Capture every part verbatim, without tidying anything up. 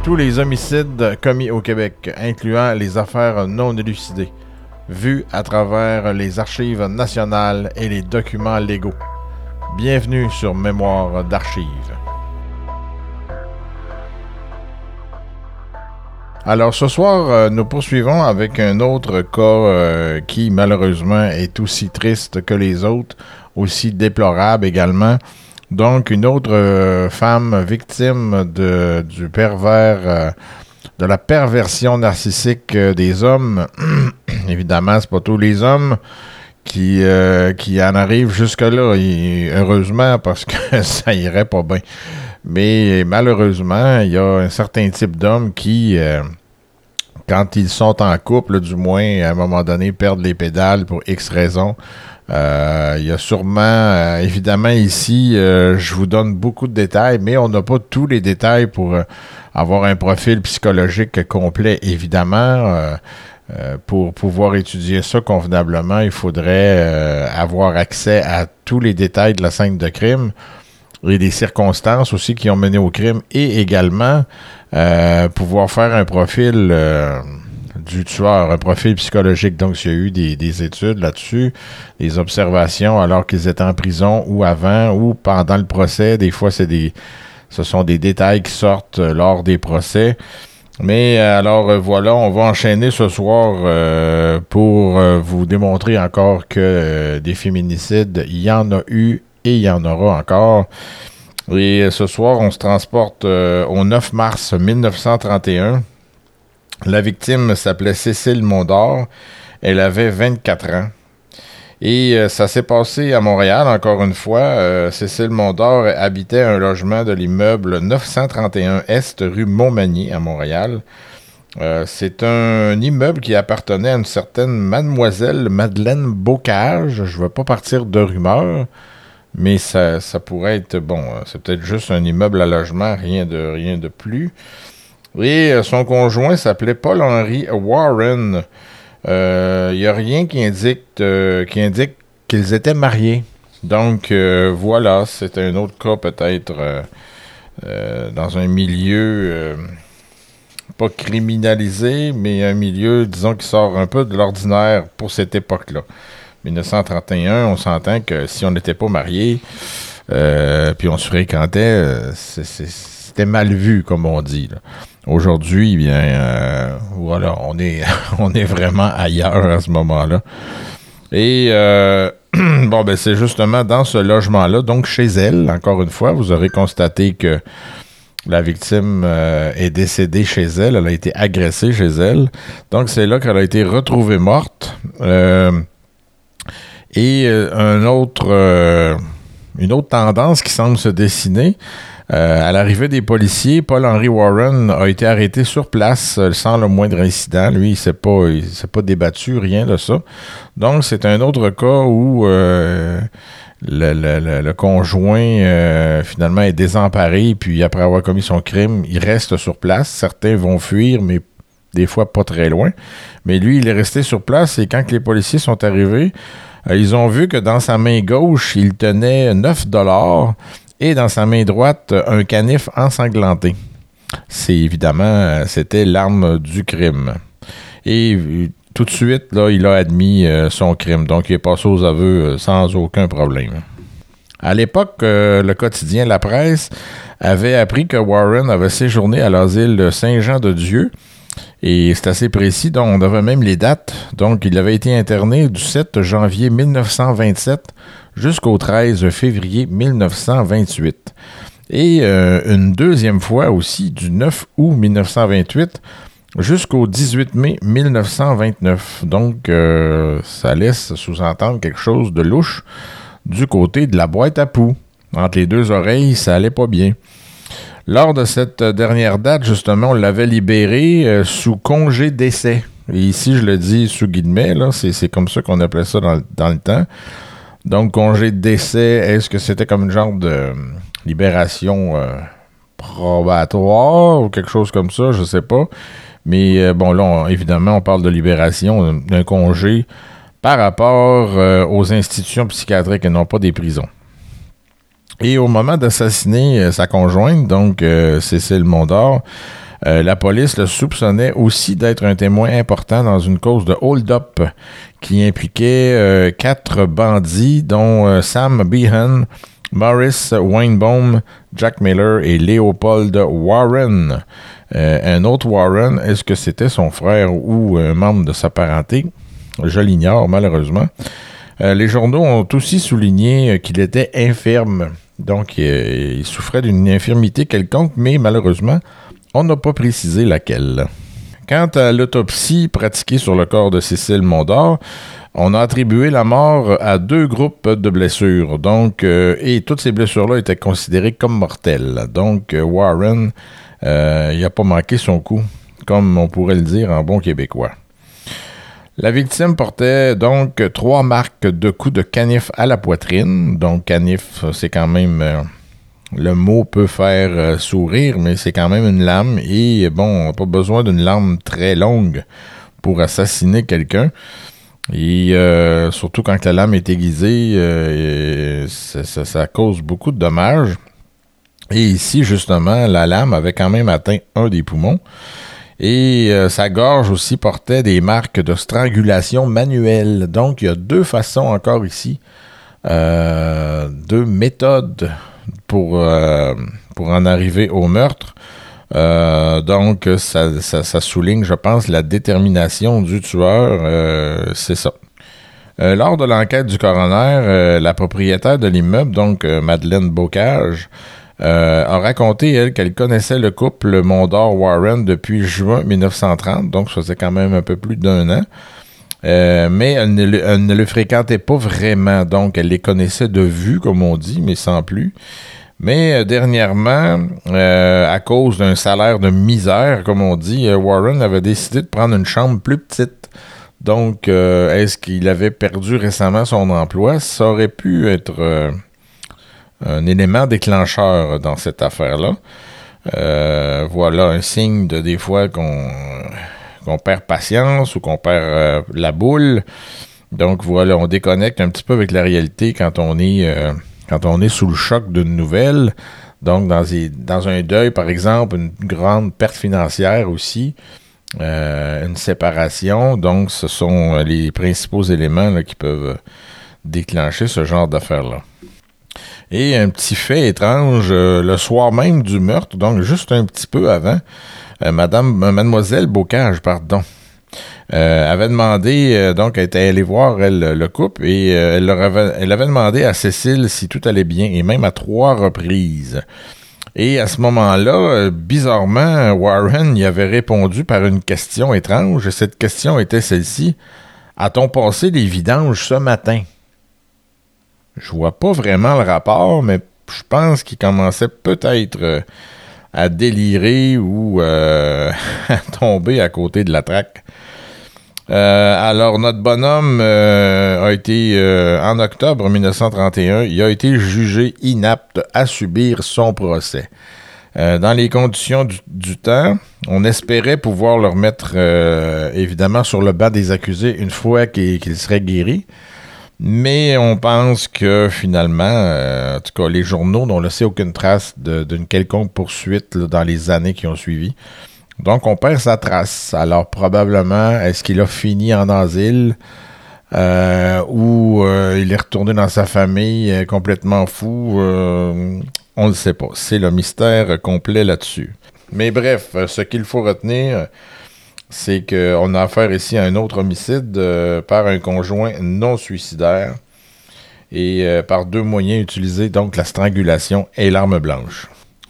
tous les homicides commis au Québec, incluant les affaires non élucidées, vues à travers les archives nationales et les documents légaux. Bienvenue sur Mémoire d'archives. Alors ce soir, euh, nous poursuivons avec un autre cas euh, qui malheureusement est aussi triste que les autres, aussi déplorable également. Donc une autre euh, femme victime de, du pervers, euh, de la perversion narcissique euh, des hommes. Évidemment, c'est pas tous les hommes qui, euh, qui en arrivent jusque-là, et heureusement, parce que ça irait pas bien. Mais malheureusement, il y a un certain type d'hommes qui, euh, quand ils sont en couple, du moins, à un moment donné, perdent les pédales pour X raisons. Euh, il y a sûrement, euh, évidemment, ici, euh, je vous donne beaucoup de détails, mais on n'a pas tous les détails pour euh, avoir un profil psychologique complet, évidemment. Euh, euh, pour pouvoir étudier ça convenablement, il faudrait euh, avoir accès à tous les détails de la scène de crime et des circonstances aussi qui ont mené au crime, et également euh, pouvoir faire un profil euh, du tueur, un profil psychologique. Donc, s'il y a eu des, des études là-dessus, des observations alors qu'ils étaient en prison ou avant ou pendant le procès, des fois, c'est des, ce sont des détails qui sortent lors des procès. Mais alors euh, voilà, on va enchaîner ce soir euh, pour euh, vous démontrer encore que euh, des féminicides, il y en a eu et il y en aura encore. Et euh, ce soir, on se transporte euh, au neuf mars mille neuf cent trente et un. La victime s'appelait Cécile Mondor. Elle avait vingt-quatre ans. Et euh, ça s'est passé à Montréal, encore une fois. Euh, Cécile Mondor habitait un logement de l'immeuble neuf cent trente et un Est, rue Montmagny, à Montréal. Euh, c'est un immeuble qui appartenait à une certaine mademoiselle Madeleine Bocage. Je ne veux pas partir de rumeurs, mais ça, ça pourrait être, bon, c'est peut-être juste un immeuble à logement, rien de, rien de plus. Et euh, son conjoint s'appelait Paul-Henri Warren. Il euh, n'y a rien qui indique, euh, qui indique qu'ils étaient mariés. Donc, euh, voilà, c'est un autre cas peut-être euh, euh, dans un milieu euh, pas criminalisé, mais un milieu, disons, qui sort un peu de l'ordinaire pour cette époque-là. mille neuf cent trente et un, on s'entend que si on n'était pas mariés, euh, puis on se fréquentait, euh, c'est, c'est, c'était mal vu, comme on dit, là. Aujourd'hui, bien, euh, voilà, on est, on est vraiment ailleurs à ce moment-là. Et, euh, bon, ben, c'est justement dans ce logement-là, donc chez elle, encore une fois, vous aurez constaté que la victime euh, est décédée chez elle, elle a été agressée chez elle. Donc, c'est là qu'elle a été retrouvée morte. Euh, et euh, un autre, euh, une autre tendance qui semble se dessiner. Euh, à l'arrivée des policiers, Paul-Henri Warren a été arrêté sur place euh, sans le moindre incident. Lui, il ne s'est pas, il s'est pas débattu, rien de ça. Donc, c'est un autre cas où euh, le, le, le, le conjoint, euh, finalement, est désemparé. Puis, après avoir commis son crime, il reste sur place. Certains vont fuir, mais des fois pas très loin. Mais lui, il est resté sur place. Et quand les policiers sont arrivés, euh, ils ont vu que dans sa main gauche, il tenait neuf dollars. Et dans sa main droite, un canif ensanglanté. C'est évidemment, c'était l'arme du crime. Et tout de suite, là, il a admis euh, son crime. Donc, il est passé aux aveux euh, sans aucun problème. À l'époque, euh, le quotidien La Presse avait appris que Warren avait séjourné à l'asile Saint-Jean-de-Dieu. Et c'est assez précis, donc on avait même les dates. Donc, il avait été interné du sept janvier mille neuf cent vingt-sept jusqu'au treize février mille neuf cent vingt-huit. Et euh, une deuxième fois aussi, du neuf août mille neuf cent vingt-huit jusqu'au dix-huit mai mille neuf cent vingt-neuf. Donc, euh, ça laisse sous-entendre quelque chose de louche du côté de la boîte à poux. Entre les deux oreilles, ça allait pas bien. Lors de cette dernière date, justement, on l'avait libéré euh, sous congé d'essai. Et ici, je le dis sous guillemets, là, c'est, c'est comme ça qu'on appelait ça dans, dans le temps. Donc, congé d'essai, est-ce que c'était comme une genre de euh, libération euh, probatoire ou quelque chose comme ça? Je sais pas. Mais euh, bon, là, on, évidemment, on parle de libération d'un congé par rapport euh, aux institutions psychiatriques et non pas des prisons. Et au moment d'assassiner euh, sa conjointe, donc euh, Cécile Mondor, Euh, la police le soupçonnait aussi d'être un témoin important dans une cause de hold-up qui impliquait euh, quatre bandits, dont euh, Sam Behan, Morris Weinbaum, Jack Miller et Leopold Warren. Euh, un autre Warren, est-ce que c'était son frère ou un membre de sa parenté? Je l'ignore, malheureusement. Euh, les journaux ont aussi souligné euh, qu'il était infirme. Donc, euh, il souffrait d'une infirmité quelconque, mais malheureusement, on n'a pas précisé laquelle. Quant à l'autopsie pratiquée sur le corps de Cécile Mondor, on a attribué la mort à deux groupes de blessures. Donc, euh, et toutes ces blessures-là étaient considérées comme mortelles. Donc, euh, Warren, euh, il n'a pas manqué son coup, comme on pourrait le dire en bon québécois. La victime portait donc trois marques de coups de canif à la poitrine. Donc, canif, c'est quand même... Euh, le mot peut faire euh, sourire, mais c'est quand même une lame. Et bon, on n'a pas besoin d'une lame très longue pour assassiner quelqu'un. Et euh, surtout quand la lame est aiguisée, euh, ça, ça, ça cause beaucoup de dommages. Et ici, justement, la lame avait quand même atteint un des poumons. Et euh, sa gorge aussi portait des marques de strangulation manuelle. Donc, il y a deux façons encore ici, euh, deux méthodes pour, euh, pour en arriver au meurtre. Euh, donc, ça, ça, ça souligne, je pense, la détermination du tueur. Euh, c'est ça. Euh, lors de l'enquête du coroner, euh, la propriétaire de l'immeuble, donc euh, Madeleine Bocage, Euh, a raconté, elle, qu'elle connaissait le couple Mondor-Warren depuis juin dix-neuf cent trente, donc ça faisait quand même un peu plus d'un an. Euh, mais elle ne, le, elle ne le fréquentait pas vraiment, donc elle les connaissait de vue, comme on dit, mais sans plus. Mais euh, dernièrement, euh, à cause d'un salaire de misère, comme on dit, euh, Warren avait décidé de prendre une chambre plus petite. Donc, euh, est-ce qu'il avait perdu récemment son emploi? Ça aurait pu être... Euh, un élément déclencheur dans cette affaire-là. Euh, voilà un signe de des fois qu'on, qu'on perd patience ou qu'on perd euh, la boule. Donc voilà, on déconnecte un petit peu avec la réalité quand on est, euh, quand on est sous le choc d'une nouvelle. Donc dans, dans un deuil, par exemple, une grande perte financière aussi, euh, une séparation. Donc ce sont les principaux éléments là, qui peuvent déclencher ce genre d'affaires-là. Et un petit fait étrange, euh, le soir même du meurtre, donc juste un petit peu avant, euh, Madame, euh, Mademoiselle Bocage, pardon, euh, avait demandé, euh, donc elle était allée voir elle, le couple, et euh, elle, leur avait, elle avait demandé à Cécile si tout allait bien, et même à trois reprises. Et à ce moment-là, euh, bizarrement, Warren y avait répondu par une question étrange, et cette question était celle-ci: « A-t-on passé les vidanges ce matin? » Je vois pas vraiment le rapport, mais je pense qu'il commençait peut-être euh, à délirer ou euh, à tomber à côté de la traque. Euh, alors, notre bonhomme euh, a été, euh, en octobre dix-neuf cent trente et un, il a été jugé inapte à subir son procès. Euh, dans les conditions du, du temps, on espérait pouvoir le remettre, euh, évidemment, sur le banc des accusés une fois qu'il, qu'il serait guéri. Mais on pense que finalement, euh, en tout cas, les journaux n'ont laissé aucune trace de, d'une quelconque poursuite là, dans les années qui ont suivi. Donc, on perd sa trace. Alors, probablement, est-ce qu'il a fini en asile euh, ou euh, il est retourné dans sa famille euh, complètement fou? Euh, on ne le sait pas. C'est le mystère complet là-dessus. Mais bref, ce qu'il faut retenir... c'est qu'on a affaire ici à un autre homicide euh, par un conjoint non suicidaire et euh, par deux moyens utilisés, donc la strangulation et l'arme blanche.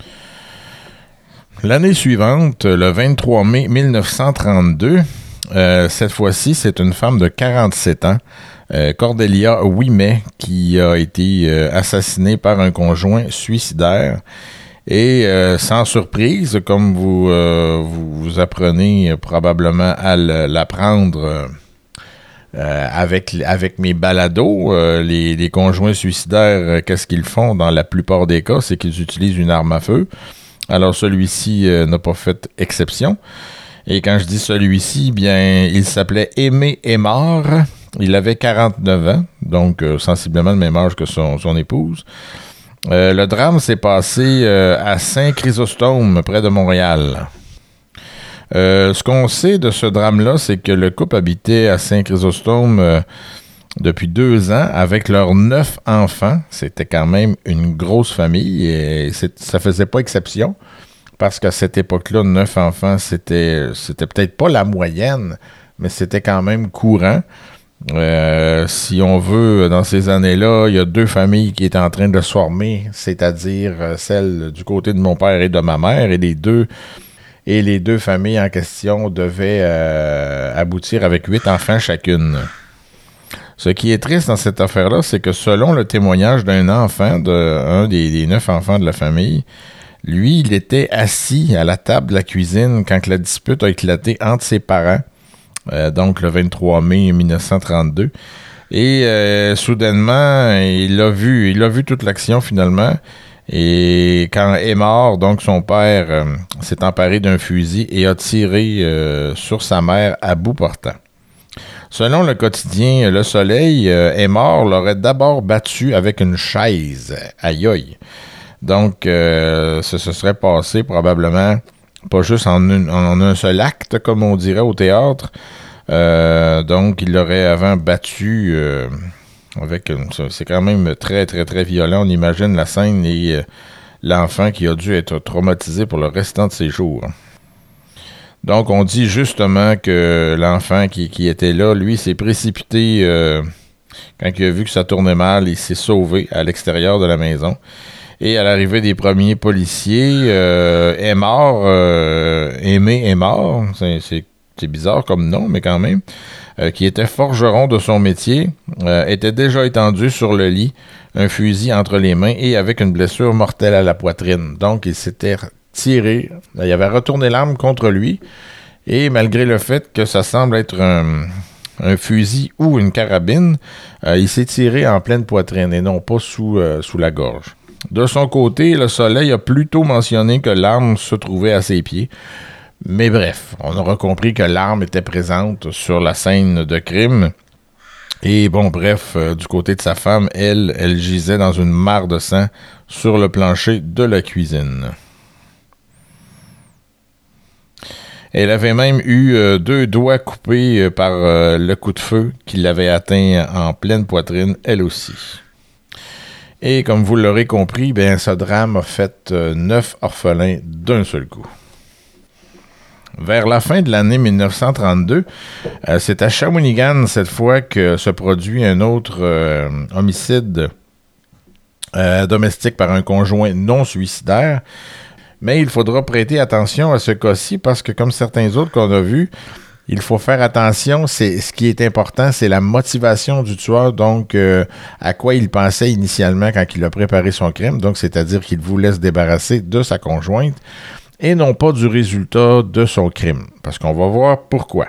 L'année suivante, le vingt-trois mai dix-neuf cent trente-deux, euh, cette fois-ci, c'est une femme de quarante-sept ans, euh, Cordelia Ouimet, qui a été euh, assassinée par un conjoint suicidaire. Et euh, sans surprise, comme vous, euh, vous, vous apprenez euh, probablement à l'apprendre euh, avec, avec mes balados, euh, les, les conjoints suicidaires, euh, qu'est-ce qu'ils font dans la plupart des cas? C'est qu'ils utilisent une arme à feu. Alors celui-ci euh, n'a pas fait exception. Et quand je dis celui-ci, bien, il s'appelait Aimé Aymard. Il avait quarante-neuf ans, donc euh, sensiblement le même âge que son, son épouse. Euh, le drame s'est passé euh, à Saint-Chrysostome, près de Montréal. Euh, ce qu'on sait de ce drame-là, c'est que le couple habitait à Saint-Chrysostome euh, depuis deux ans avec leurs neuf enfants. C'était quand même une grosse famille et c'est, ça faisait pas exception parce qu'à cette époque-là, neuf enfants, c'était, c'était peut-être pas la moyenne, mais c'était quand même courant. Euh, si on veut, dans ces années-là, il y a deux familles qui étaient en train de se former, c'est-à-dire celle du côté de mon père et de ma mère, et les deux, et les deux familles en question devaient euh, aboutir avec huit enfants chacune. Ce qui est triste dans cette affaire-là, c'est que selon le témoignage d'un enfant, de, un des, des neuf enfants de la famille, lui, il était assis à la table de la cuisine quand la dispute a éclaté entre ses parents. Euh, donc le vingt-trois mai mille neuf cent trente-deux. Et euh, soudainement, il a vu, il a vu toute l'action finalement. Et quand est mort, donc son père euh, s'est emparé d'un fusil et a tiré euh, sur sa mère à bout portant. Selon le quotidien Le Soleil, euh, est mort l'aurait d'abord battu avec une chaise. Aïe aïe. Donc, euh, ça se serait passé probablement pas juste en, une, en un seul acte, comme on dirait au théâtre. Euh, donc, il l'aurait avant battu euh, avec une, c'est quand même très, très, très violent. On imagine la scène et euh, l'enfant qui a dû être traumatisé pour le restant de ses jours. Donc, on dit justement que l'enfant qui, qui était là, lui, s'est précipité euh, quand il a vu que ça tournait mal, il s'est sauvé à l'extérieur de la maison. Et à l'arrivée des premiers policiers, euh, est mort, euh, Aimé est mort, c'est, c'est, c'est bizarre comme nom, mais quand même, euh, qui était forgeron de son métier, euh, était déjà étendu sur le lit, un fusil entre les mains et avec une blessure mortelle à la poitrine. Donc, il s'était tiré, il avait retourné l'arme contre lui, et malgré le fait que ça semble être un, un fusil ou une carabine, euh, il s'est tiré en pleine poitrine et non pas sous, euh, sous la gorge. De son côté, Le Soleil a plutôt mentionné que l'arme se trouvait à ses pieds. Mais bref, on aura compris que l'arme était présente sur la scène de crime. Et bon, bref, euh, du côté de sa femme, elle, elle gisait dans une mare de sang sur le plancher de la cuisine. Elle avait même eu euh, deux doigts coupés euh, par euh, le coup de feu qui l'avait atteint en pleine poitrine, elle aussi. Et comme vous l'aurez compris, bien, ce drame a fait euh, neuf orphelins d'un seul coup. Vers la fin de l'année mille neuf cent trente-deux, euh, c'est à Shawinigan cette fois que se produit un autre euh, homicide euh, domestique par un conjoint non suicidaire. Mais il faudra prêter attention à ce cas-ci parce que comme certains autres qu'on a vus, il faut faire attention, c'est ce qui est important, c'est la motivation du tueur, donc euh, à quoi il pensait initialement quand il a préparé son crime, donc c'est-à-dire qu'il voulait se débarrasser de sa conjointe et non pas du résultat de son crime, parce qu'on va voir pourquoi.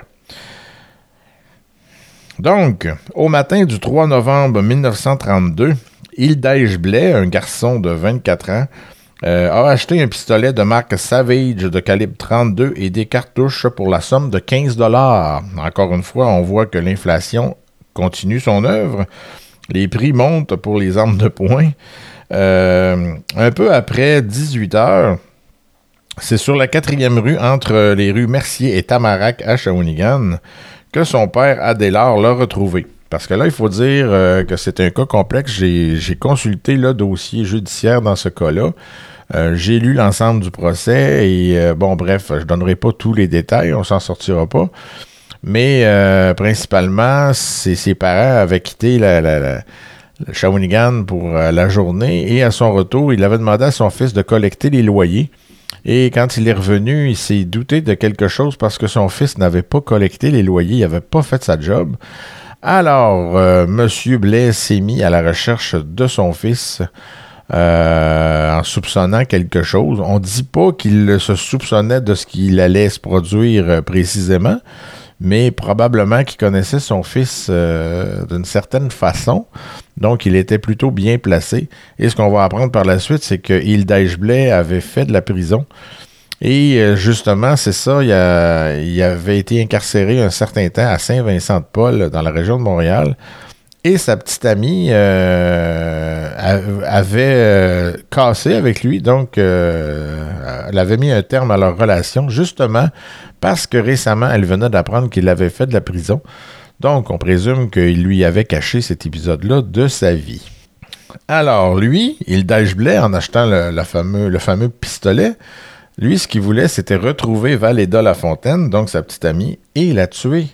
Donc, au matin du trois novembre mille neuf cent trente-deux, Hildège Blais, un garçon de vingt-quatre ans, Euh, a acheté un pistolet de marque Savage de calibre trente-deux et des cartouches pour la somme de quinze dollars. Encore une fois, on voit que l'inflation continue son œuvre. Les prix montent pour les armes de poing. Euh, un peu après dix-huit heures, c'est sur la quatrième rue entre les rues Mercier et Tamarack à Shawinigan que son père Adélard l'a retrouvé. Parce que là, il faut dire euh, que c'est un cas complexe. J'ai, j'ai consulté le dossier judiciaire dans ce cas-là. Euh, j'ai lu l'ensemble du procès et, euh, bon, bref, je ne donnerai pas tous les détails, on s'en sortira pas. Mais, euh, principalement, c'est ses parents avaient quitté la, la, la, la Shawinigan pour euh, la journée et à son retour, il avait demandé à son fils de collecter les loyers. Et quand il est revenu, il s'est douté de quelque chose parce que son fils n'avait pas collecté les loyers, il n'avait pas fait sa job. Alors, euh, M. Blais s'est mis à la recherche de son fils euh, en soupçonnant quelque chose. On ne dit pas qu'il se soupçonnait de ce qu'il allait se produire euh, précisément, mais probablement qu'il connaissait son fils euh, d'une certaine façon. Donc, il était plutôt bien placé. Et ce qu'on va apprendre par la suite, c'est que Hildège Blais avait fait de la prison. Et euh, justement, c'est ça, il, a, il avait été incarcéré un certain temps à Saint-Vincent-de-Paul, dans la région de Montréal. Et sa petite amie euh, avait euh, cassé avec lui, donc euh, elle avait mis un terme à leur relation, justement parce que récemment, elle venait d'apprendre qu'il avait fait de la prison. Donc, on présume qu'il lui avait caché cet épisode-là de sa vie. Alors, lui, Hildèche Blais, en achetant le, le, fameux, le fameux pistolet, lui, ce qu'il voulait, c'était retrouver Valéda Lafontaine, donc sa petite amie, et la tuer.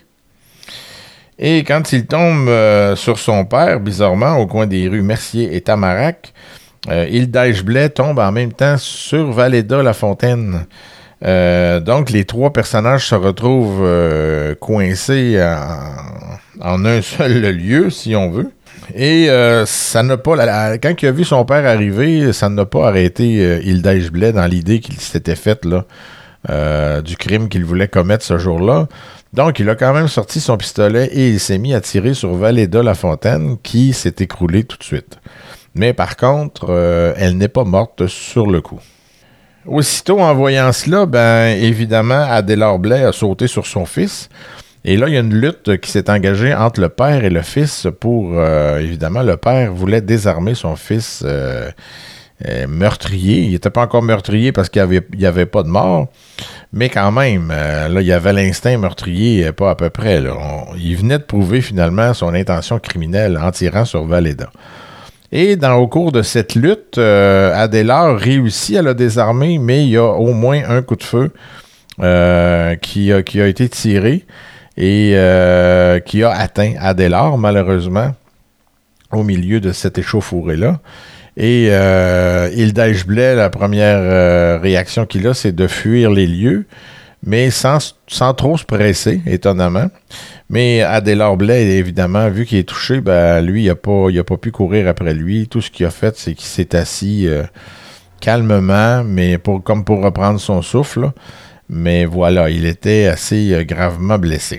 Et quand il tombe euh, sur son père, bizarrement, au coin des rues Mercier et Tamarac, euh, Hildèche Blais tombe en même temps sur Valéda Lafontaine. Euh, donc, les trois personnages se retrouvent euh, coincés en, en un seul lieu, si on veut. Et euh, ça n'a pas... La, la, quand il a vu son père arriver, ça n'a pas arrêté euh, Hildèche Blais dans l'idée qu'il s'était faite là, euh, du crime qu'il voulait commettre ce jour-là. Donc, il a quand même sorti son pistolet et il s'est mis à tirer sur Valéda Lafontaine, qui s'est écroulée tout de suite. Mais par contre, euh, elle n'est pas morte sur le coup. Aussitôt, en voyant cela, ben évidemment, Adélard Blais a sauté sur son fils. Et là, il y a une lutte qui s'est engagée entre le père et le fils pour, euh, évidemment, le père voulait désarmer son fils euh, euh, meurtrier. Il n'était pas encore meurtrier parce qu'il n'y avait, il y avait pas de mort, mais quand même, euh, là, il y avait l'instinct meurtrier, pas à peu près. Là. On, il venait de prouver finalement son intention criminelle en tirant sur Valéda. Et dans, au cours de cette lutte, euh, Adélard réussit à le désarmer, mais il y a au moins un coup de feu euh, qui, a, qui a été tiré et euh, qui a atteint Adélard, malheureusement, au milieu de cette échauffourée-là. Et euh, Hildèche Blais, la première euh, réaction qu'il a, c'est de fuir les lieux, mais sans, sans trop se presser, étonnamment. Mais Adélard Blais, évidemment, vu qu'il est touché, ben lui, il n'a pas, il a pas pu courir après lui. Tout ce qu'il a fait, c'est qu'il s'est assis euh, calmement, mais pour, comme pour reprendre son souffle. Là. Mais voilà, il était assez euh, gravement blessé.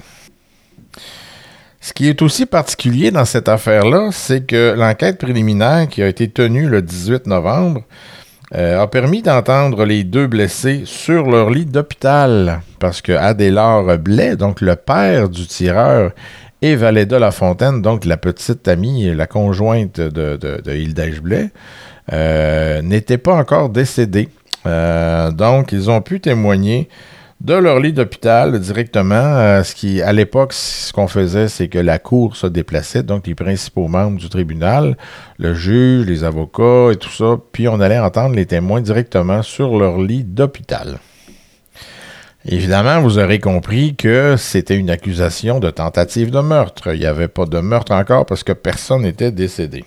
Ce qui est aussi particulier dans cette affaire-là, c'est que l'enquête préliminaire qui a été tenue le dix-huit novembre euh, a permis d'entendre les deux blessés sur leur lit d'hôpital. Parce que Adélard Blais, donc le père du tireur, et Valéda Lafontaine, donc la petite amie, la conjointe de, de, de Hildèche Blais, euh, n'étaient pas encore décédés. Euh, donc, ils ont pu témoigner de leur lit d'hôpital directement. Euh, ce qui, à l'époque, ce qu'on faisait, c'est que la cour se déplaçait, donc les principaux membres du tribunal, le juge, les avocats et tout ça, puis on allait entendre les témoins directement sur leur lit d'hôpital. Évidemment, vous aurez compris que c'était une accusation de tentative de meurtre. Il n'y avait pas de meurtre encore parce que personne n'était décédé.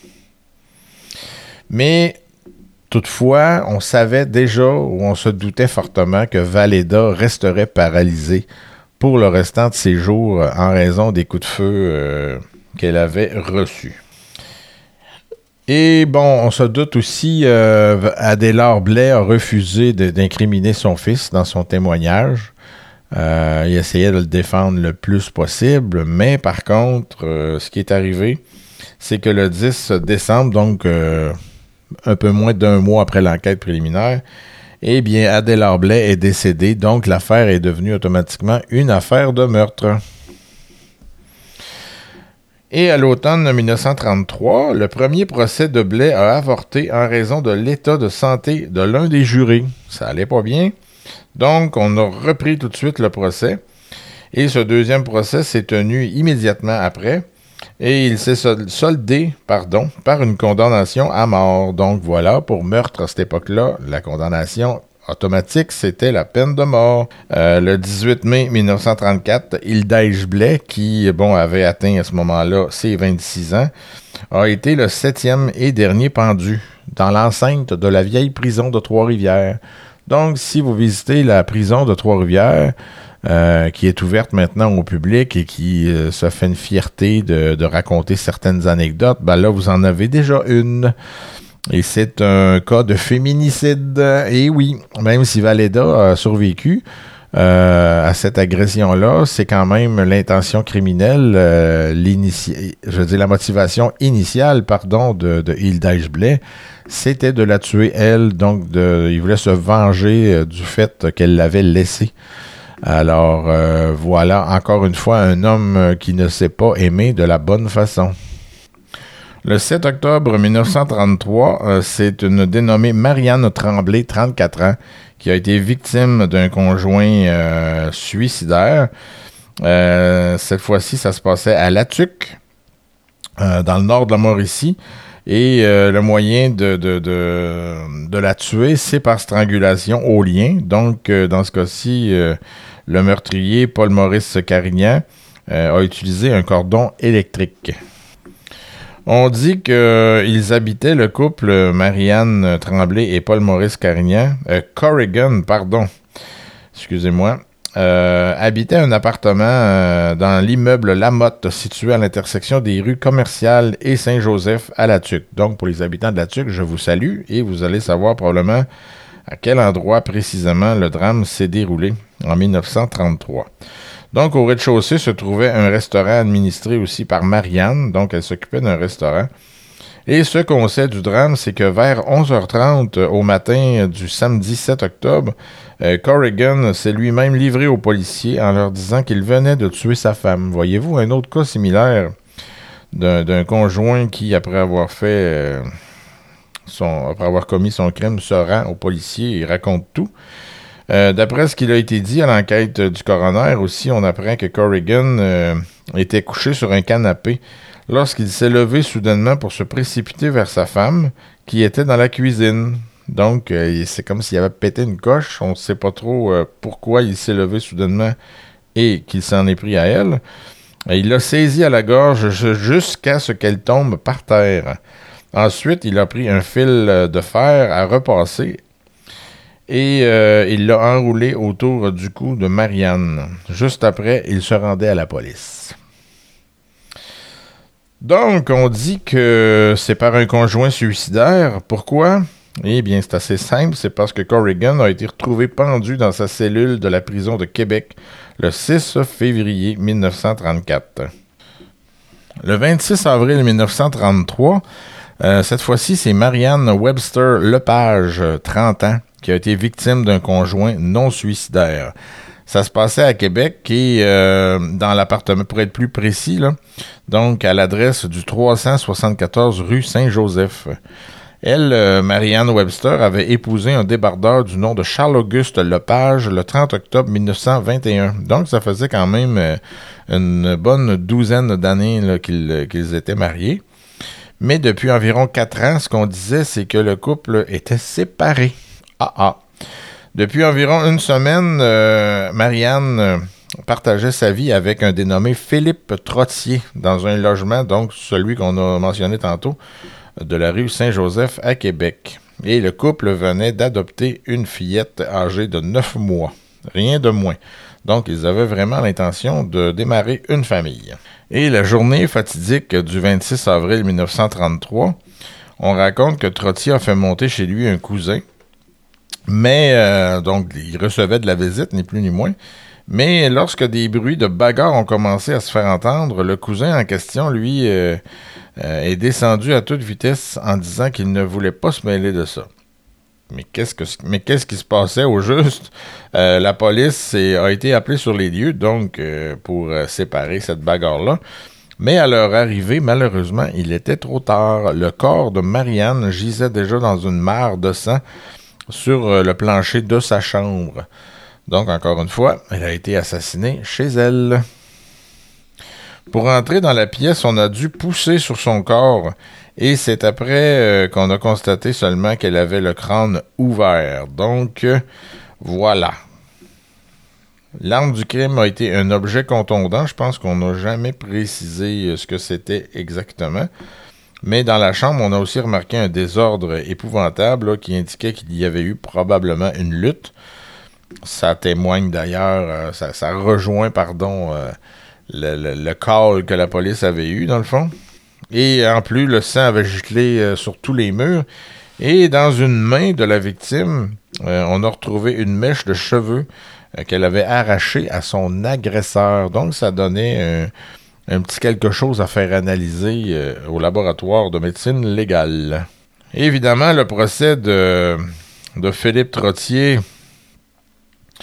Mais toutefois, on savait déjà ou on se doutait fortement que Valéda resterait paralysée pour le restant de ses jours en raison des coups de feu euh, qu'elle avait reçus. Et bon, on se doute aussi, euh, Adélard Blais a refusé de, d'incriminer son fils dans son témoignage. Euh, il essayait de le défendre le plus possible, mais par contre, euh, ce qui est arrivé, c'est que le dix décembre, donc euh, un peu moins d'un mois après l'enquête préliminaire, eh bien, Adélard Blais est décédé, donc l'affaire est devenue automatiquement une affaire de meurtre. Et à l'automne dix-neuf cent trente-trois, le premier procès de Blais a avorté en raison de l'état de santé de l'un des jurés. Ça allait pas bien. Donc, on a repris tout de suite le procès. Et ce deuxième procès s'est tenu immédiatement après. Et il s'est soldé, pardon, par une condamnation à mort. Donc voilà, pour meurtre à cette époque-là, la condamnation automatique, c'était la peine de mort. Euh, le dix-huit mai dix-neuf cent trente-quatre, Hildèche Blais, qui bon, avait atteint à ce moment-là ses vingt-six ans, a été le septième et dernier pendu dans l'enceinte de la vieille prison de Trois-Rivières. Donc, si vous visitez la prison de Trois-Rivières, euh, qui est ouverte maintenant au public et qui euh, se fait une fierté de, de raconter certaines anecdotes, ben là, vous en avez déjà une. Et c'est un cas de féminicide. Et oui, même si Valéda a survécu euh, à cette agression-là, c'est quand même l'intention criminelle, euh, l'inici- je veux dire la motivation initiale, pardon, de, de Hildèche Blais, c'était de la tuer elle. Donc, de, il voulait se venger euh, du fait qu'elle l'avait laissée. Alors, euh, voilà, encore une fois, un homme qui ne sait pas aimer de la bonne façon. Le sept octobre mille neuf cent trente-trois, euh, c'est une dénommée Marianne Tremblay, trente-quatre ans, qui a été victime d'un conjoint euh, suicidaire. Euh, cette fois-ci, ça se passait à Latuc, euh, dans le nord de la Mauricie. Et euh, le moyen de, de, de, de la tuer, c'est par strangulation au lien. Donc, euh, dans ce cas-ci, euh, le meurtrier, Paul-Maurice Carignan, euh, a utilisé un cordon électrique. On dit qu'ils habitaient, le couple Marianne Tremblay et Paul-Maurice Carignan, euh, Corrigan, pardon, excusez-moi, euh, habitaient un appartement euh, dans l'immeuble Lamotte, situé à l'intersection des rues Commerciales et Saint-Joseph à Latuc. Donc, pour les habitants de Latuc, je vous salue et vous allez savoir probablement à quel endroit précisément le drame s'est déroulé en mille neuf cent trente-trois. Donc, au rez-de-chaussée se trouvait un restaurant administré aussi par Marianne. Donc, elle s'occupait d'un restaurant. Et ce qu'on sait du drame, c'est que vers onze heures trente au matin du samedi sept octobre, euh, Corrigan s'est lui-même livré aux policiers en leur disant qu'il venait de tuer sa femme. Voyez-vous un autre cas similaire d'un, d'un conjoint qui, après avoir fait euh, son, après avoir commis son crime, se rend aux policiers et raconte tout. Euh, d'après ce qu'il a été dit à l'enquête du coroner aussi, on apprend que Corrigan euh, était couché sur un canapé lorsqu'il s'est levé soudainement pour se précipiter vers sa femme qui était dans la cuisine. Donc, euh, c'est comme s'il avait pété une coche. On ne sait pas trop euh, pourquoi il s'est levé soudainement et qu'il s'en est pris à elle. Et il l'a saisie à la gorge jusqu'à ce qu'elle tombe par terre. Ensuite, il a pris un fil de fer à repasser et euh, il l'a enroulé autour du cou de Marianne. Juste après, il se rendait à la police. Donc, on dit que c'est par un conjoint suicidaire. Pourquoi? Eh bien, c'est assez simple. C'est parce que Corrigan a été retrouvé pendu dans sa cellule de la prison de Québec le six février mille neuf cent trente-quatre. Le vingt-six avril mille neuf cent trente-trois, euh, cette fois-ci, c'est Marianne Webster Lepage, trente ans, qui a été victime d'un conjoint non suicidaire. Ça se passait à Québec et euh, dans l'appartement, pour être plus précis, là, donc à l'adresse du trois cent soixante-quatorze rue Saint-Joseph. Elle, euh, Marianne Webster, avait épousé un débardeur du nom de Charles-Auguste Lepage le trente octobre mille neuf cent vingt et un. Donc, ça faisait quand même euh, une bonne douzaine d'années là, qu'ils, qu'ils étaient mariés. Mais depuis environ quatre ans, ce qu'on disait, c'est que le couple était séparé. Ah ah. Depuis environ une semaine, euh, Marianne euh, partageait sa vie avec un dénommé Philippe Trottier dans un logement, donc celui qu'on a mentionné tantôt, de la rue Saint-Joseph à Québec. Et le couple venait d'adopter une fillette âgée de neuf mois. Rien de moins. Donc, ils avaient vraiment l'intention de démarrer une famille. Et la journée fatidique du vingt-six avril mille neuf cent trente-trois, on raconte que Trottier a fait monter chez lui un cousin. Mais, euh, donc, il recevait de la visite, ni plus ni moins. Mais lorsque des bruits de bagarre ont commencé à se faire entendre, le cousin en question, lui, euh, euh, est descendu à toute vitesse en disant qu'il ne voulait pas se mêler de ça. Mais qu'est-ce, que, mais qu'est-ce qui se passait au juste? Euh, la police est, a été appelée sur les lieux, donc, euh, pour euh, séparer cette bagarre-là. Mais à leur arrivée, malheureusement, il était trop tard. Le corps de Marianne gisait déjà dans une mare de sang sur euh, le plancher de sa chambre. Donc, encore une fois, elle a été assassinée chez elle. Pour entrer dans la pièce, on a dû pousser sur son corps et c'est après euh, qu'on a constaté seulement qu'elle avait le crâne ouvert. Donc, euh, voilà. L'arme du crime a été un objet contondant. Je pense qu'on n'a jamais précisé euh, ce que c'était exactement. Mais dans la chambre, on a aussi remarqué un désordre épouvantable là, qui indiquait qu'il y avait eu probablement une lutte. Ça témoigne d'ailleurs, euh, ça, ça rejoint, pardon, euh, le, le, le call que la police avait eu, dans le fond. Et en plus, le sang avait giclé euh, sur tous les murs. Et dans une main de la victime, euh, on a retrouvé une mèche de cheveux euh, qu'elle avait arrachée à son agresseur. Donc, ça donnait un, un petit quelque chose à faire analyser euh, au laboratoire de médecine légale. Et évidemment, le procès de, de Philippe Trottier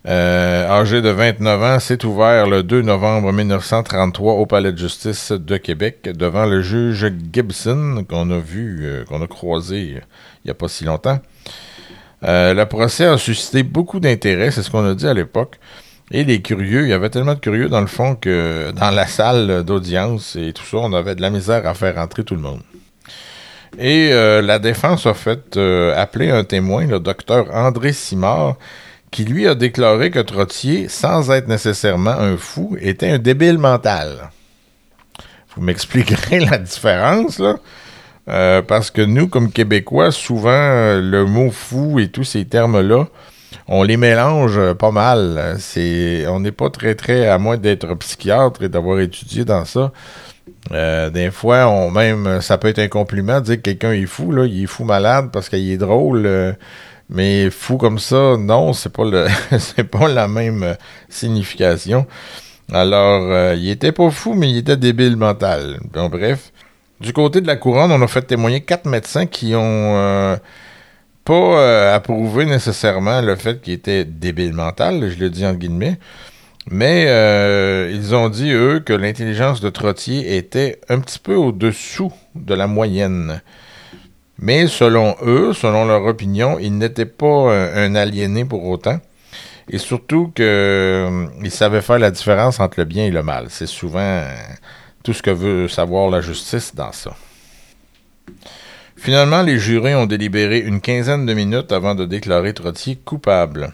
euh, âgé de vingt-neuf ans, s'est ouvert le deux novembre mille neuf cent trente-trois au Palais de justice de Québec devant le juge Gibson, qu'on a vu, euh, qu'on a croisé euh, il n'y a pas si longtemps. Euh, le procès a suscité beaucoup d'intérêt, c'est ce qu'on a dit à l'époque. Et les curieux, il y avait tellement de curieux dans le fond que dans la salle d'audience et tout ça, on avait de la misère à faire entrer tout le monde. Et euh, la défense a fait euh, appeler un témoin, le docteur André Simard, qui lui a déclaré que Trottier, sans être nécessairement un fou, était un débile mental. Vous m'expliquerez la différence, là? Euh, parce que nous, comme Québécois, souvent, euh, le mot fou et tous ces termes-là, on les mélange pas mal. C'est, on n'est pas très, très, à moins d'être psychiatre et d'avoir étudié dans ça. Euh, des fois, on même, ça peut être un compliment de dire que quelqu'un est fou, là, il est fou malade parce qu'il est drôle. Euh, mais fou comme ça, non, c'est pas le, c'est pas la même euh, signification. Alors, euh, il était pas fou, mais il était débile mental. Bon, bref. Du côté de la couronne, on a fait témoigner quatre médecins qui ont euh, pas euh, approuvé nécessairement le fait qu'il était débile mental, je le dis entre guillemets, mais euh, ils ont dit, eux, que l'intelligence de Trottier était un petit peu au-dessous de la moyenne. Mais selon eux, selon leur opinion, il n'était pas un, un aliéné pour autant. Et surtout qu'il euh, savait faire la différence entre le bien et le mal. C'est souvent euh, tout ce que veut savoir la justice dans ça. Finalement, les jurés ont délibéré une quinzaine de minutes avant de déclarer Trottier coupable.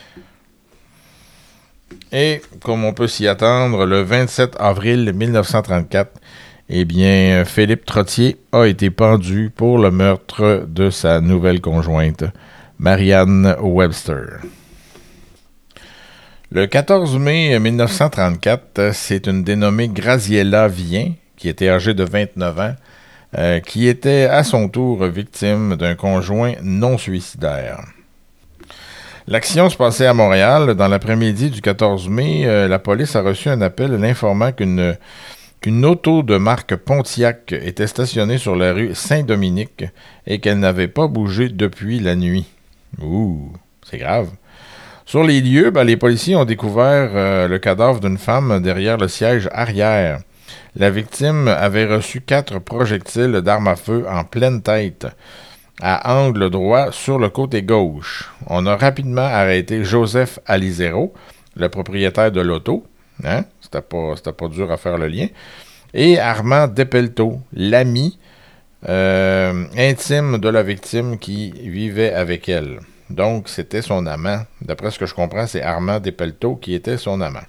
Et, comme on peut s'y attendre, le vingt-sept avril mille neuf cent trente-quatre, eh bien, Philippe Trottier a été pendu pour le meurtre de sa nouvelle conjointe, Marianne Webster. Le quatorze mai mille neuf cent trente-quatre, c'est une dénommée Graziella Vien, qui était âgée de vingt-neuf ans, euh, qui était à son tour victime d'un conjoint non suicidaire. L'action se passait à Montréal. Dans l'après-midi du quatorze mai, euh, la police a reçu un appel l'informant qu'une, qu'une auto de marque Pontiac était stationnée sur la rue Saint-Dominique et qu'elle n'avait pas bougé depuis la nuit. Ouh, c'est grave. Sur les lieux, ben, les policiers ont découvert euh, le cadavre d'une femme derrière le siège arrière. La victime avait reçu quatre projectiles d'arme à feu en pleine tête, à angle droit sur le côté gauche. On a rapidement arrêté Joseph Alizero, le propriétaire de l'auto. Hein? C'était pas, c'était pas dur à faire le lien. Et Armand Despelteaux, l'ami euh, intime de la victime qui vivait avec elle. Donc, c'était son amant. D'après ce que je comprends, c'est Armand Despelteaux qui était son amant.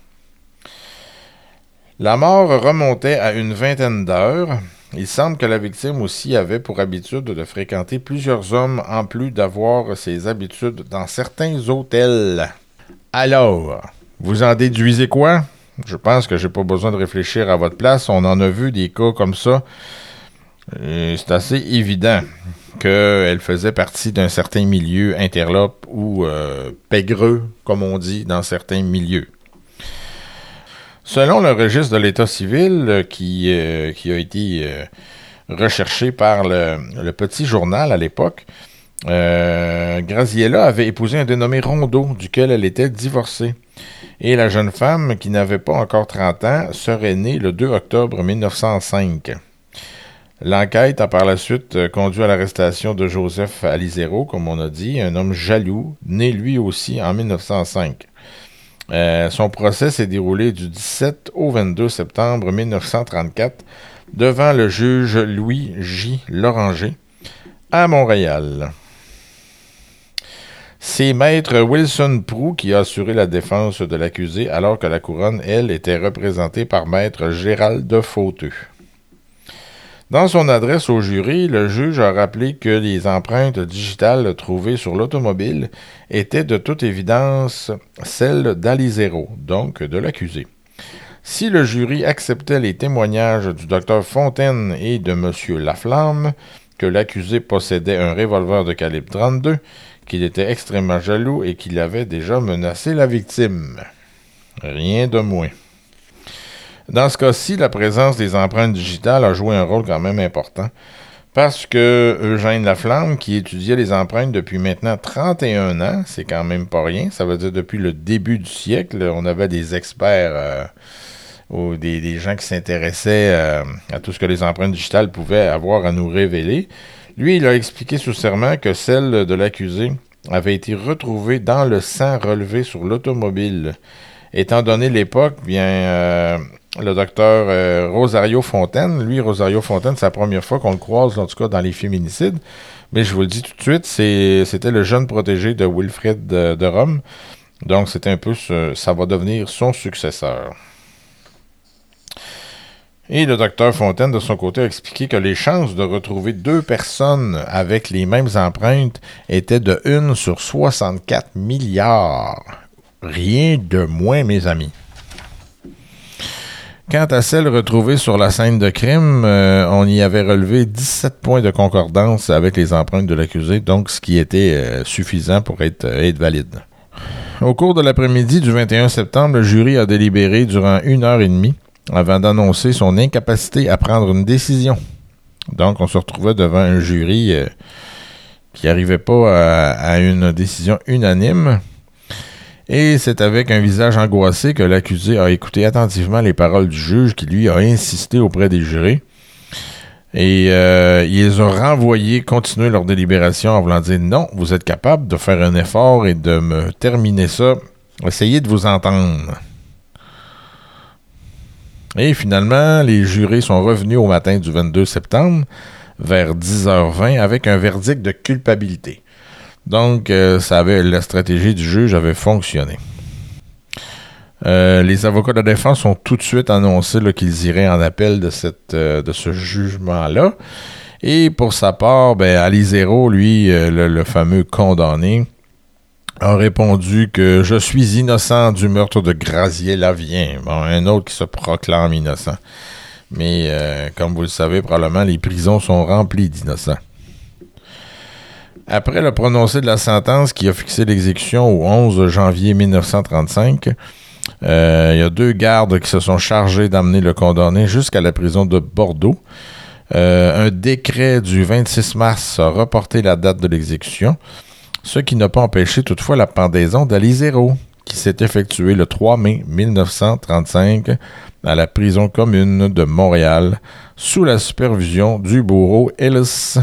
La mort remontait à une vingtaine d'heures. Il semble que la victime aussi avait pour habitude de fréquenter plusieurs hommes en plus d'avoir ses habitudes dans certains hôtels. Alors, vous en déduisez quoi? Je pense que j'ai pas besoin de réfléchir à votre place. On en a vu des cas comme ça. Et c'est assez évident qu'elle faisait partie d'un certain milieu interlope ou euh, pégreux, comme on dit dans certains milieux. Selon le registre de l'État civil euh, qui, euh, qui a été euh, recherché par le, le Petit Journal à l'époque, euh, Graziella avait épousé un dénommé Rondeau, duquel elle était divorcée. Et la jeune femme, qui n'avait pas encore trente ans, serait née le deux octobre mille neuf cent cinq. L'enquête a par la suite conduit à l'arrestation de Joseph Alizero, comme on a dit, un homme jaloux, né lui aussi en mille neuf cent cinq. Euh, son procès s'est déroulé du dix-sept au vingt-deux septembre mille neuf cent trente-quatre devant le juge Louis J. Loranger à Montréal. C'est maître Wilson Proulx qui a assuré la défense de l'accusé alors que la couronne, elle, était représentée par maître Gérald Fauteux. Dans son adresse au jury, le juge a rappelé que les empreintes digitales trouvées sur l'automobile étaient de toute évidence celles d'Alizero, donc de l'accusé. Si le jury acceptait les témoignages du docteur Fontaine et de M. Laflamme, que l'accusé possédait un revolver de calibre trente-deux, qu'il était extrêmement jaloux et qu'il avait déjà menacé la victime. Rien de moins. Dans ce cas-ci, la présence des empreintes digitales a joué un rôle quand même important Parce que Eugène Laflamme, qui étudiait les empreintes depuis maintenant trente et un ans, c'est quand même pas rien, ça veut dire depuis le début du siècle, on avait des experts euh, ou des, des gens qui s'intéressaient euh, à tout ce que les empreintes digitales pouvaient avoir à nous révéler. Lui, il a expliqué sous serment que celle de l'accusé avait été retrouvée dans le sang relevé sur l'automobile. Étant donné l'époque, bien... Euh, le docteur euh, Rosario Fontaine. Lui, Rosario Fontaine, c'est la première fois qu'on le croise, en tout cas, dans les féminicides. Mais je vous le dis tout de suite, c'est, c'était le jeune protégé de Wilfrid de, de Rome. Donc, c'est un peu, ce, ça va devenir son successeur. Et le docteur Fontaine, de son côté, a expliqué que les chances de retrouver deux personnes avec les mêmes empreintes étaient de une sur soixante-quatre milliards. Rien de moins, mes amis. Quant à celle retrouvée sur la scène de crime, euh, on y avait relevé dix-sept points de concordance avec les empreintes de l'accusé, donc ce qui était euh, suffisant pour être, euh, être valide. Au cours de l'après-midi du vingt et un septembre, le jury a délibéré durant une heure et demie avant d'annoncer son incapacité à prendre une décision. Donc, on se retrouvait devant un jury euh, qui n'arrivait pas à, à une décision unanime. Et c'est avec un visage angoissé que l'accusé a écouté attentivement les paroles du juge qui, lui, a insisté auprès des jurés. Et euh, il les a renvoyés continuer leur délibération en voulant dire « Non, vous êtes capable de faire un effort et de me terminer ça. Essayez de vous entendre. » Et finalement, les jurés sont revenus au matin du vingt-deux septembre, vers dix heures vingt, avec un verdict de culpabilité. Donc, euh, ça avait, la stratégie du juge avait fonctionné. Euh, les avocats de la défense ont tout de suite annoncé là, qu'ils iraient en appel de, cette, euh, de ce jugement-là. Et pour sa part, ben, Alizero, lui, euh, le, le fameux condamné, a répondu que « Je suis innocent du meurtre de Grazier Lavien ». Bon, un autre qui se proclame innocent. Mais, euh, comme vous le savez, probablement, les prisons sont remplies d'innocents. Après le prononcé de la sentence qui a fixé l'exécution au onze janvier mille neuf cent trente-cinq, euh, il y a deux gardes qui se sont chargés d'amener le condamné jusqu'à la prison de Bordeaux. Euh, un décret du vingt-six mars a reporté la date de l'exécution, ce qui n'a pas empêché toutefois la pendaison d'Alizero, qui s'est effectuée le trois mai mille neuf cent trente-cinq à la prison commune de Montréal, sous la supervision du bourreau Ellis.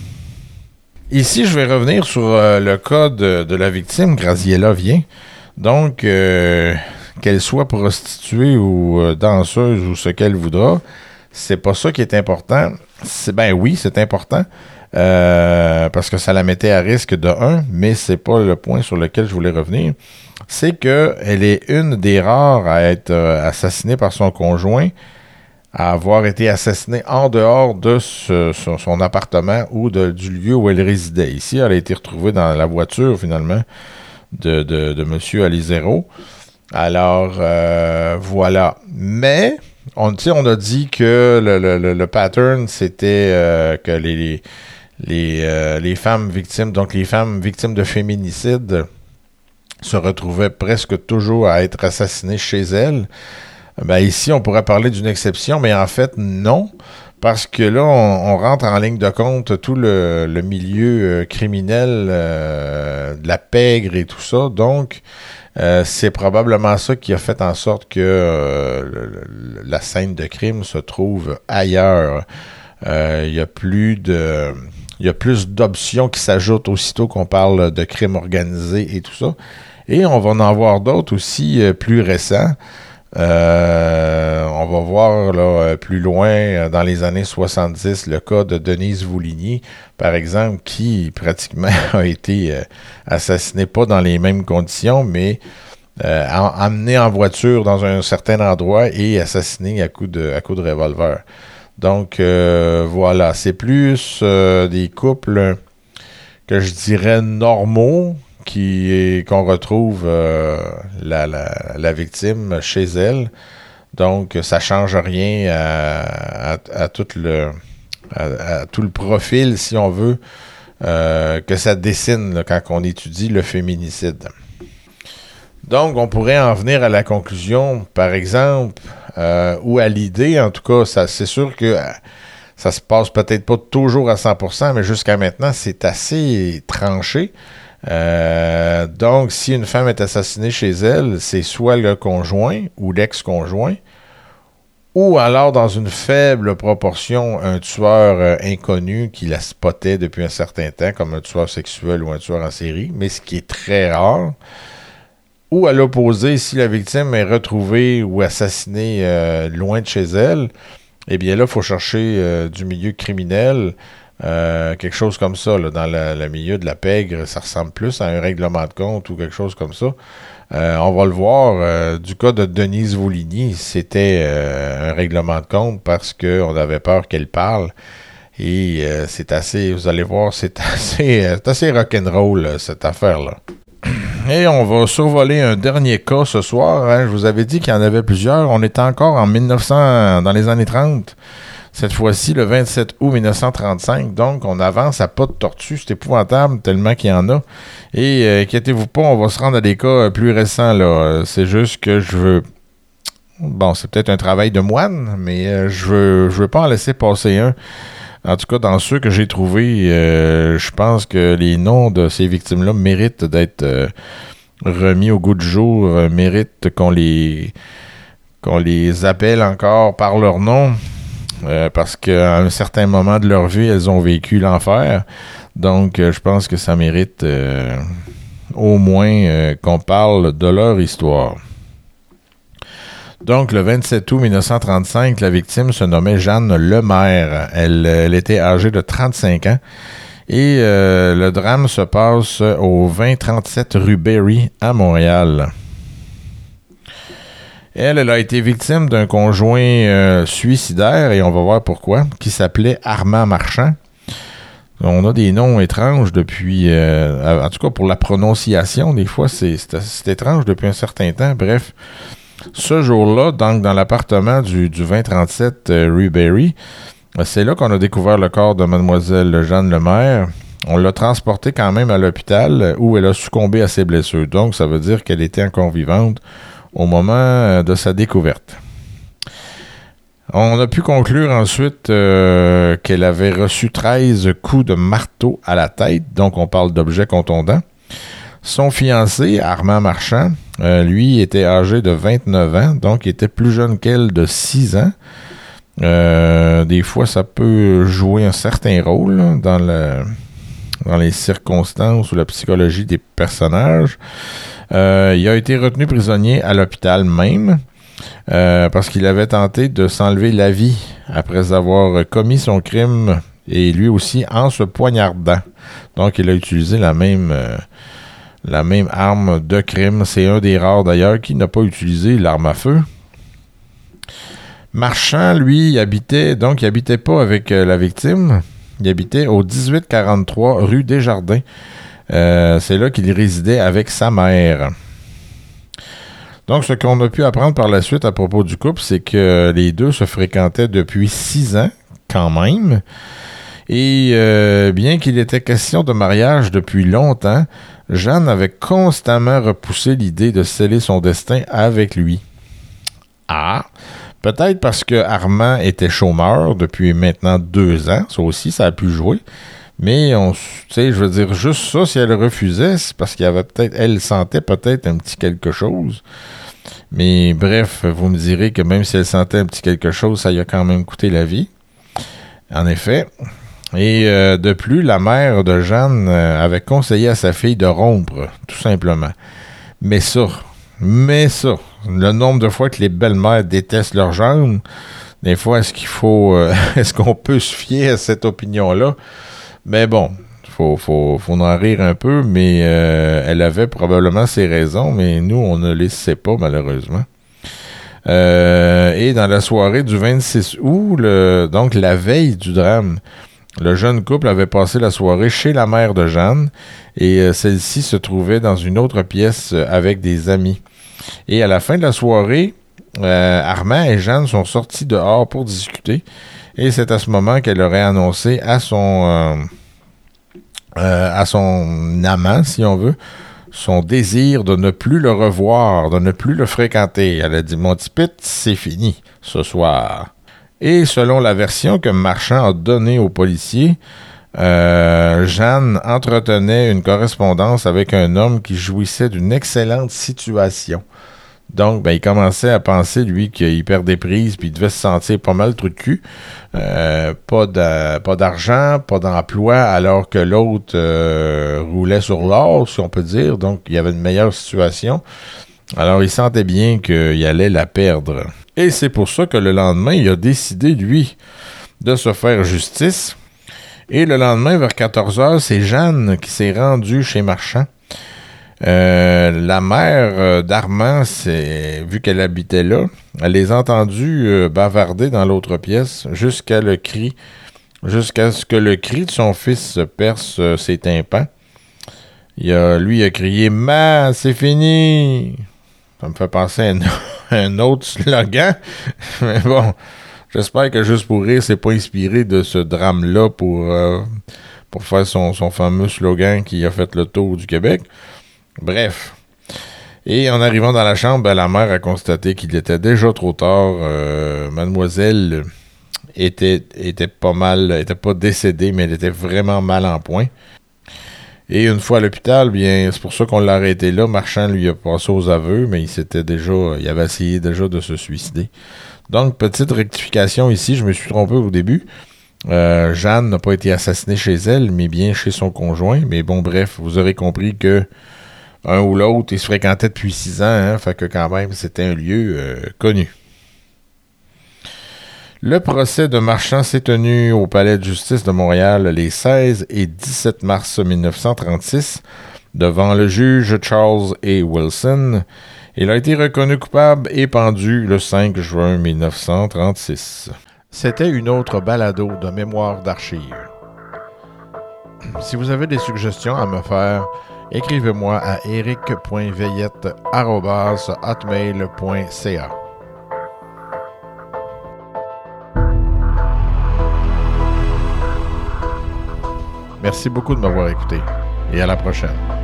Ici, je vais revenir sur euh, le cas de, de la victime, Graziella Vien. Donc, euh, qu'elle soit prostituée ou euh, danseuse ou ce qu'elle voudra, c'est pas ça qui est important. C'est, ben oui, c'est important, euh, parce que ça la mettait à risque de un, mais c'est pas le point sur lequel je voulais revenir. C'est qu'elle est une des rares à être euh, assassinée par son conjoint, à avoir été assassinée en dehors de ce, son, son appartement ou de, du lieu où elle résidait. Ici, elle a été retrouvée dans la voiture, finalement, de, de, de M. Alizero. Alors, euh, voilà. Mais, on, on a dit que le, le, le pattern, c'était euh, que les, les, les, euh, les femmes victimes, donc les femmes victimes de féminicide, se retrouvaient presque toujours à être assassinées chez elles. Ben ici, on pourrait parler d'une exception, mais en fait, non, parce que là, on, on rentre en ligne de compte tout le, le milieu euh, criminel, euh, de la pègre et tout ça. Donc, euh, c'est probablement ça qui a fait en sorte que euh, le, la scène de crime se trouve ailleurs. Euh, il y a plus de... Il y a plus d'options qui s'ajoutent aussitôt qu'on parle de crime organisé et tout ça. Et on va en voir d'autres aussi euh, plus récents. Euh, on va voir là, plus loin, dans les années soixante-dix, le cas de Denise Vouligny, par exemple, qui pratiquement a été euh, assassinée, pas dans les mêmes conditions, mais euh, emmenée en voiture dans un certain endroit et assassinée à coups de, à coups de revolver. Donc, euh, voilà, c'est plus euh, des couples que je dirais normaux, qui est, qu'on retrouve euh, la, la, la victime chez elle. Donc, ça ne change rien à, à, à, tout le, à, à tout le profil, si on veut, euh, que ça dessine là, quand on étudie le féminicide. Donc, on pourrait en venir à la conclusion, par exemple, euh, ou à l'idée, en tout cas, ça, c'est sûr que Ça se passe peut-être pas toujours à cent pour cent, mais jusqu'à maintenant, c'est assez tranché. Euh, donc, si une femme est assassinée chez elle, c'est soit le conjoint ou l'ex-conjoint, ou alors, dans une faible proportion, un tueur euh, inconnu qui la spottait depuis un certain temps, comme un tueur sexuel ou un tueur en série, mais ce qui est très rare. Ou à l'opposé, si la victime est retrouvée ou assassinée euh, loin de chez elle, eh bien là, il faut chercher euh, du milieu criminel, euh, quelque chose comme ça. Là, dans la, le milieu de la pègre, ça ressemble plus à un règlement de compte ou quelque chose comme ça. Euh, on va le voir, euh, du cas de Denise Vouligny, c'était euh, un règlement de compte parce qu'on avait peur qu'elle parle. Et euh, c'est assez, vous allez voir, c'est assez, euh, c'est assez rock'n'roll, euh, cette affaire-là. Et on va survoler un dernier cas ce soir. Hein. Je vous avais dit qu'il y en avait plusieurs. On est encore en mille neuf cents, dans les années trente. Cette fois-ci, le vingt-sept août mille neuf cent trente-cinq. Donc, on avance à pas de tortue. C'est épouvantable tellement qu'il y en a. Et euh, inquiétez-vous pas, on va se rendre à des cas plus récents. Là. C'est juste que je veux... Bon, c'est peut-être un travail de moine, mais euh, je veux, je veux pas en laisser passer un. En tout cas, dans ceux que j'ai trouvés, euh, je pense que les noms de ces victimes-là méritent d'être euh, remis au goût du jour, euh, méritent qu'on les, qu'on les appelle encore par leur nom. Euh, parce qu'à un certain moment de leur vie, elles ont vécu l'enfer. Donc, euh, je pense que ça mérite euh, au moins euh, qu'on parle de leur histoire. Donc, le vingt-sept août mille neuf cent trente-cinq, la victime se nommait Jeanne Lemaire. Elle, elle était âgée de trente-cinq ans. Et euh, le drame se passe au vingt trente-sept rue Berry à Montréal. Elle, elle a été victime d'un conjoint euh, suicidaire, et on va voir pourquoi, qui s'appelait Armand Marchand. On a des noms étranges depuis... Euh, en tout cas, pour la prononciation, des fois, c'est, c'est, c'est étrange depuis un certain temps. Bref, ce jour-là, donc dans l'appartement du, du vingt trente-sept euh, rue Berry, c'est là qu'on a découvert le corps de mademoiselle Jeanne Lemaire. On l'a transportée quand même à l'hôpital où elle a succombé à ses blessures. Donc, ça veut dire qu'elle était encore vivante au moment de sa découverte. On a pu conclure ensuite euh, qu'elle avait reçu treize coups de marteau à la tête, donc on parle d'objets contondants. Son fiancé, Armand Marchand, euh, lui, était âgé de vingt-neuf ans, donc il était plus jeune qu'elle de six ans. Euh, des fois, ça peut jouer un certain rôle là, dans, le, dans les circonstances ou la psychologie des personnages. Euh, il a été retenu prisonnier à l'hôpital même euh, parce qu'il avait tenté de s'enlever la vie après avoir commis son crime et lui aussi en se poignardant. Donc, il a utilisé la même, euh, la même arme de crime. C'est un des rares d'ailleurs qui n'a pas utilisé l'arme à feu. Marchand, lui, il habitait, donc il habitait pas avec euh, la victime. Il habitait au dix-huit quarante-trois rue Desjardins. Euh, c'est là qu'il résidait avec sa mère. Donc, ce qu'on a pu apprendre par la suite à propos du couple, c'est que les deux se fréquentaient depuis six ans, quand même. Et euh, bien qu'il était question de mariage depuis longtemps, Jeanne avait constamment repoussé l'idée de sceller son destin avec lui. Ah! Peut-être parce que Armand était chômeur depuis maintenant deux ans. Ça aussi, ça a pu jouer. Mais, on, tu sais, je veux dire, juste ça, si elle refusait, c'est parce qu'il y avait peut-être, elle sentait peut-être un petit quelque chose. Mais bref, vous me direz que même si elle sentait un petit quelque chose, ça lui a quand même coûté la vie. En effet. Et euh, de plus, la mère de Jeanne euh, avait conseillé à sa fille de rompre, tout simplement. Mais ça, mais ça, le nombre de fois que les belles-mères détestent leur gendre, des fois, est-ce qu'il faut, euh, est-ce qu'on peut se fier à cette opinion-là? Mais bon, faut, faut, faut en rire un peu, mais euh, elle avait probablement ses raisons, mais nous, on ne les sait pas, malheureusement. Euh, et dans la soirée du vingt-six août, le, donc la veille du drame, le jeune couple avait passé la soirée chez la mère de Jeanne, et euh, celle-ci se trouvait dans une autre pièce euh, avec des amis. Et à la fin de la soirée, euh, Armand et Jeanne sont sortis dehors pour discuter. Et c'est à ce moment qu'elle aurait annoncé à son euh, euh, à son amant, si on veut, son désir de ne plus le revoir, de ne plus le fréquenter. Elle a dit « Mon petit pit, c'est fini ce soir. » Et selon la version que Marchand a donnée aux policiers, euh, Jeanne entretenait une correspondance avec un homme qui jouissait d'une excellente situation. Donc, ben, il commençait à penser, lui, qu'il perdait prise, puis il devait se sentir pas mal trou de cul. Euh, pas, de, pas d'argent, pas d'emploi, alors que l'autre euh, roulait sur l'or, si on peut dire. Donc, il y avait une meilleure situation. Alors, il sentait bien qu'il allait la perdre. Et c'est pour ça que le lendemain, il a décidé, lui, de se faire justice. Et le lendemain, vers quatorze heures, c'est Jeanne qui s'est rendue chez Marchand. Euh, la mère euh, d'Armand, c'est, vu qu'elle habitait là, elle les a entendus euh, bavarder dans l'autre pièce jusqu'à le cri, jusqu'à ce que le cri de son fils perce euh, ses tympans. Il a, lui il a crié « Ma, c'est fini! » Ça me fait penser à un, un autre slogan. Mais bon, j'espère que Juste pour rire s'est pas inspiré de ce drame-là pour, euh, pour faire son, son fameux slogan qui a fait le tour du Québec. Bref. Et en arrivant dans la chambre, ben, la mère a constaté qu'il était déjà trop tard. Euh, mademoiselle était, était pas mal, était pas décédée, mais elle était vraiment mal en point. Et une fois à l'hôpital, bien, c'est pour ça qu'on l'a arrêté là. Marchand lui a passé aux aveux, mais il s'était déjà, il avait essayé déjà de se suicider. Donc, petite rectification ici, je me suis trompé au début. Euh, Jeanne n'a pas été assassinée chez elle, mais bien chez son conjoint. Mais bon, bref, vous aurez compris que un ou l'autre, ils se fréquentaient depuis six ans, hein, fait que quand même, c'était un lieu euh, connu. Le procès de Marchand s'est tenu au Palais de justice de Montréal les seize et dix-sept mars mille neuf cent trente-six devant le juge Charles A. Wilson. Il a été reconnu coupable et pendu le cinq juin mille neuf cent trente-six. C'était une autre balado de Mémoire d'archives. Si vous avez des suggestions à me faire, écrivez-moi à eric point veillette arobase hotmail point c a. Merci beaucoup de m'avoir écouté et à la prochaine.